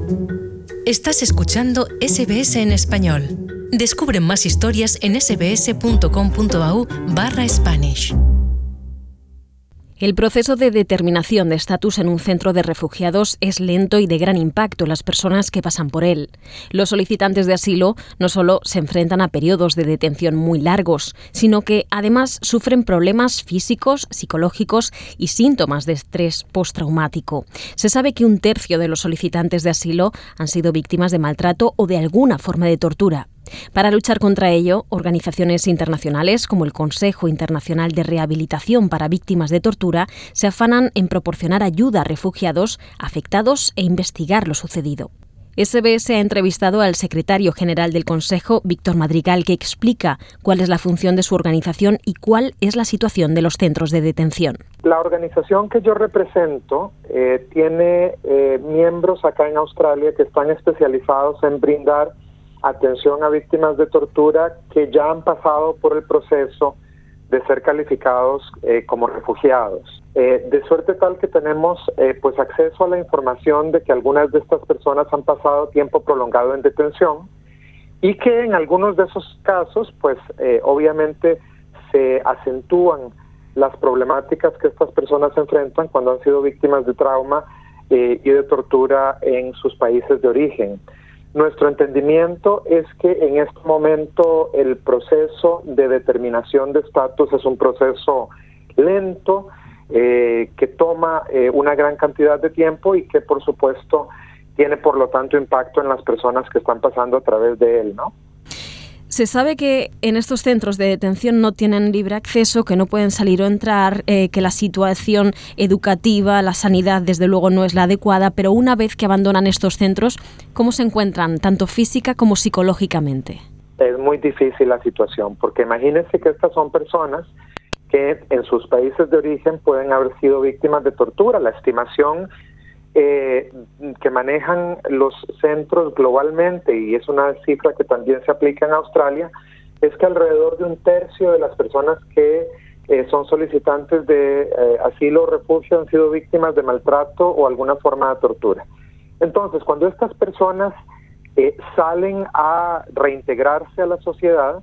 Estás escuchando SBS en español. Descubre más historias en sbs.com.au/Spanish. El proceso de determinación de estatus en un centro de refugiados es lento y de gran impacto en las personas que pasan por él. Los solicitantes de asilo no solo se enfrentan a periodos de detención muy largos, sino que además sufren problemas físicos, psicológicos y síntomas de estrés postraumático. Se sabe que 1/3 de los solicitantes de asilo han sido víctimas de maltrato o de alguna forma de tortura. Para luchar contra ello, organizaciones internacionales como el Consejo Internacional de Rehabilitación para Víctimas de Tortura se afanan en proporcionar ayuda a refugiados afectados e investigar lo sucedido. SBS ha entrevistado al secretario general del Consejo, Víctor Madrigal, que explica cuál es la función de su organización y cuál es la situación de los centros de detención. La organización que yo represento tiene miembros acá en Australia que están especializados en brindar atención a víctimas de tortura que ya han pasado por el proceso de ser calificados como refugiados. De suerte tal que tenemos pues acceso a la información de que algunas de estas personas han pasado tiempo prolongado en detención y que en algunos de esos casos pues obviamente se acentúan las problemáticas que estas personas enfrentan cuando han sido víctimas de trauma y de tortura en sus países de origen. Nuestro entendimiento es que en este momento el proceso de determinación de estatus es un proceso lento, que toma una gran cantidad de tiempo y que por supuesto tiene por lo tanto impacto en las personas que están pasando a través de él, ¿no? Se sabe que en estos centros de detención no tienen libre acceso, que no pueden salir o entrar, que la situación educativa, la sanidad, desde luego no es la adecuada, pero una vez que abandonan estos centros, ¿cómo se encuentran, tanto física como psicológicamente? Es muy difícil la situación, porque imagínense que estas son personas que en sus países de origen pueden haber sido víctimas de tortura. La estimación que manejan los centros globalmente, y es una cifra que también se aplica en Australia, es que alrededor de 1/3 de las personas que son solicitantes de asilo o refugio han sido víctimas de maltrato o alguna forma de tortura. Entonces, cuando estas personas salen a reintegrarse a la sociedad,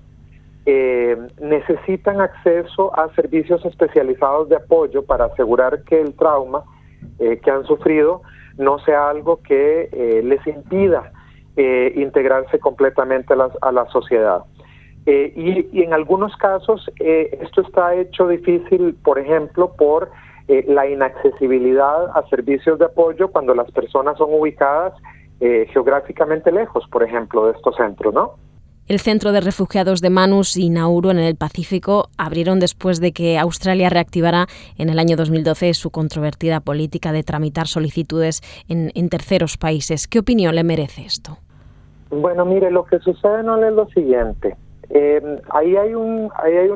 necesitan acceso a servicios especializados de apoyo para asegurar que el trauma que han sufrido no sea algo que les impida integrarse completamente a la sociedad. Y en algunos casos esto está hecho difícil, por ejemplo, por la inaccesibilidad a servicios de apoyo cuando las personas son ubicadas geográficamente lejos, por ejemplo, de estos centros, ¿no? El centro de refugiados de Manus y Nauru en el Pacífico abrieron después de que Australia reactivara en el año 2012 su controvertida política de tramitar solicitudes en terceros países. ¿Qué opinión le merece esto? Bueno, mire, lo que sucede no es lo siguiente. Ahí hay un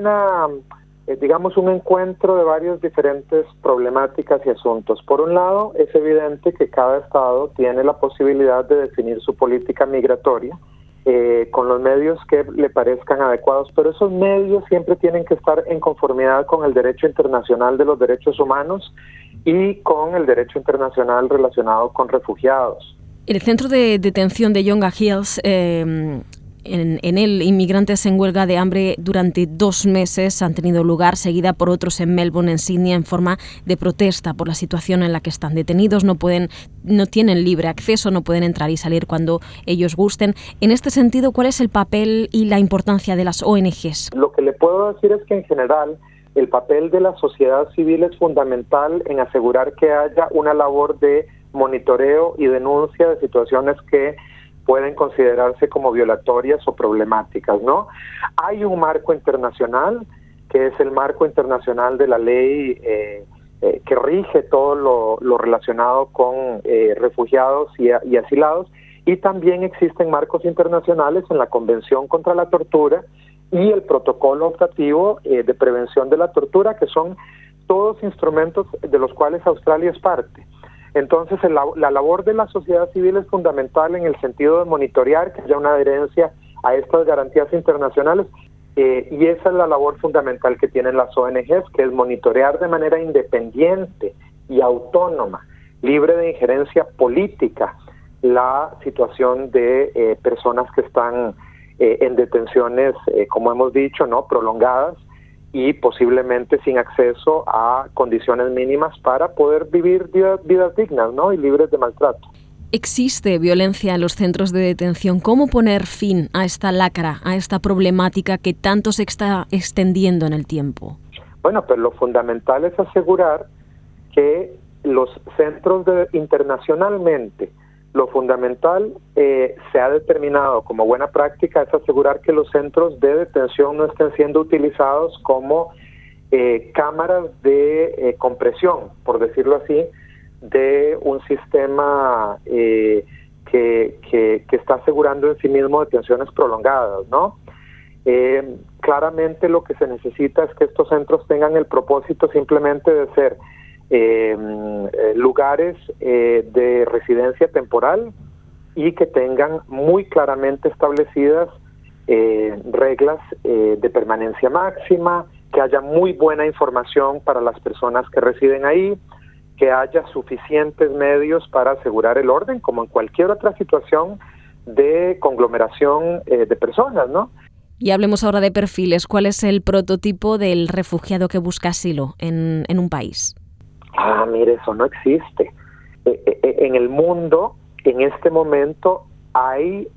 encuentro de varias diferentes problemáticas y asuntos. Por un lado, es evidente que cada estado tiene la posibilidad de definir su política migratoria con los medios que le parezcan adecuados, pero esos medios siempre tienen que estar en conformidad con el derecho internacional de los derechos humanos y con el derecho internacional relacionado con refugiados. El centro de detención de Yongah Hills, en él, inmigrantes en huelga de hambre durante 2 meses han tenido lugar, seguida por otros en Melbourne, en Sydney, en forma de protesta por la situación en la que están detenidos. No tienen libre acceso, no pueden entrar y salir cuando ellos gusten. En este sentido, ¿cuál es el papel y la importancia de las ONGs? Lo que le puedo decir es que en general el papel de la sociedad civil es fundamental en asegurar que haya una labor de monitoreo y denuncia de situaciones que pueden considerarse como violatorias o problemáticas, ¿no? Hay un marco internacional, que es el marco internacional de la ley que rige todo lo relacionado con refugiados y asilados, y también existen marcos internacionales en la Convención contra la Tortura y el Protocolo Optativo de Prevención de la Tortura, que son todos instrumentos de los cuales Australia es parte. Entonces, la labor de la sociedad civil es fundamental en el sentido de monitorear que haya una adherencia a estas garantías internacionales y esa es la labor fundamental que tienen las ONGs, que es monitorear de manera independiente y autónoma, libre de injerencia política, la situación de personas que están en detenciones, como hemos dicho, ¿no?, prolongadas y posiblemente sin acceso a condiciones mínimas para poder vivir vidas dignas, ¿no?, y libres de maltrato. ¿Existe violencia en los centros de detención? ¿Cómo poner fin a esta lacra, a esta problemática que tanto se está extendiendo en el tiempo? Bueno, pues lo fundamental es asegurar que los centros internacionalmente, lo fundamental se ha determinado como buena práctica es asegurar que los centros de detención no estén siendo utilizados como cámaras de compresión, por decirlo así, de un sistema que está asegurando en sí mismo detenciones prolongadas, ¿no? Claramente lo que se necesita es que estos centros tengan el propósito simplemente de ser lugares de residencia temporal y que tengan muy claramente establecidas reglas de permanencia máxima, que haya muy buena información para las personas que residen ahí, que haya suficientes medios para asegurar el orden, como en cualquier otra situación de conglomeración de personas, ¿no? Y hablemos ahora de perfiles. ¿Cuál es el prototipo del refugiado que busca asilo en un país? Mire, eso no existe. En el mundo, en este momento, hay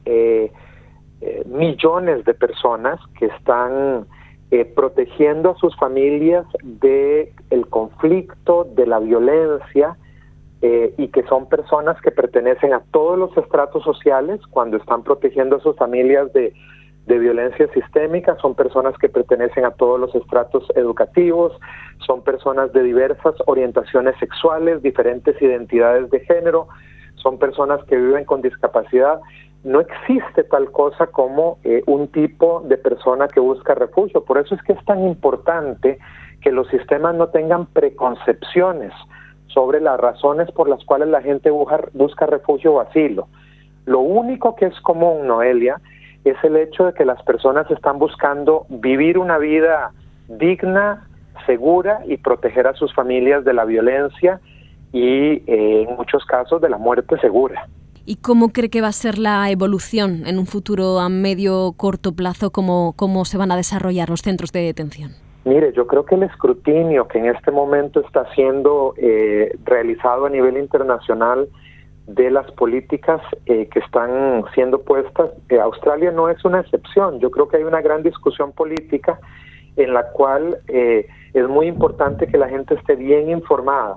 millones de personas que están protegiendo a sus familias del conflicto, de la violencia, y que son personas que pertenecen a todos los estratos sociales cuando están protegiendo a sus familias de violencia sistémica, son personas que pertenecen a todos los estratos educativos, son personas de diversas orientaciones sexuales, diferentes identidades de género, son personas que viven con discapacidad. No existe tal cosa como un tipo de persona que busca refugio. Por eso es que es tan importante que los sistemas no tengan preconcepciones sobre las razones por las cuales la gente busca refugio o asilo. Lo único que es común, Noelia, es el hecho de que las personas están buscando vivir una vida digna, segura y proteger a sus familias de la violencia y en muchos casos de la muerte segura. ¿Y cómo cree que va a ser la evolución en un futuro a medio corto plazo? ¿Cómo se van a desarrollar los centros de detención? Mire, yo creo que el escrutinio que en este momento está siendo realizado a nivel internacional de las políticas que están siendo puestas, Australia no es una excepción. Yo creo que hay una gran discusión política en la cual es muy importante que la gente esté bien informada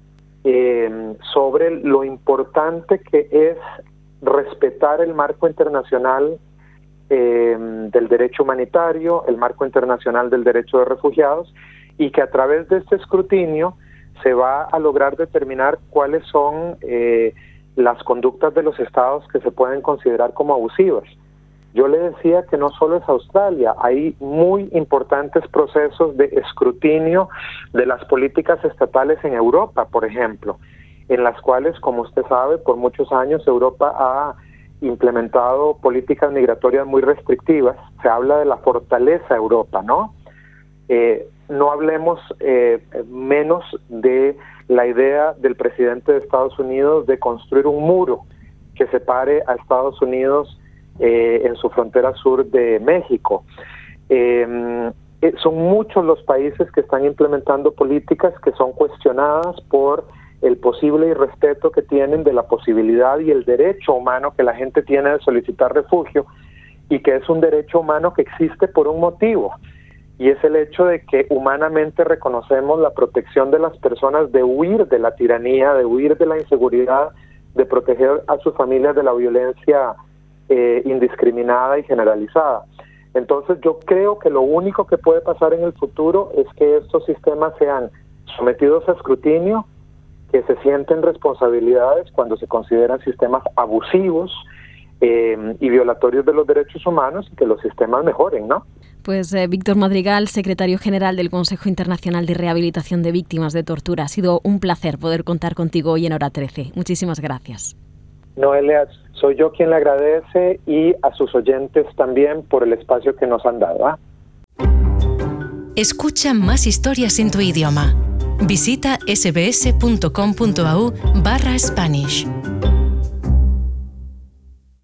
sobre lo importante que es respetar el marco internacional del derecho humanitario, el marco internacional del derecho de refugiados, y que a través de este escrutinio se va a lograr determinar cuáles son las conductas de los estados que se pueden considerar como abusivas. Yo le decía que no solo es Australia, hay muy importantes procesos de escrutinio de las políticas estatales en Europa, por ejemplo, en las cuales, como usted sabe, por muchos años Europa ha implementado políticas migratorias muy restrictivas. Se habla de la fortaleza de Europa, ¿no? No hablemos menos de la idea del presidente de Estados Unidos de construir un muro que separe a Estados Unidos en su frontera sur de México. Son muchos los países que están implementando políticas que son cuestionadas por el posible irrespeto que tienen de la posibilidad y el derecho humano que la gente tiene de solicitar refugio, y que es un derecho humano que existe por un motivo, y es el hecho de que humanamente reconocemos la protección de las personas de huir de la tiranía, de huir de la inseguridad, de proteger a sus familias de la violencia indiscriminada y generalizada. Entonces yo creo que lo único que puede pasar en el futuro es que estos sistemas sean sometidos a escrutinio, que se sienten responsabilidades cuando se consideran sistemas abusivos y violatorios de los derechos humanos, y que los sistemas mejoren, ¿no? Pues Víctor Madrigal, secretario general del Consejo Internacional de Rehabilitación de Víctimas de Tortura. Ha sido un placer poder contar contigo hoy en Hora 13. Muchísimas gracias. Noelia, soy yo quien le agradece, y a sus oyentes también por el espacio que nos han dado. Escucha más historias en tu idioma. Visita sbs.com.au/Spanish.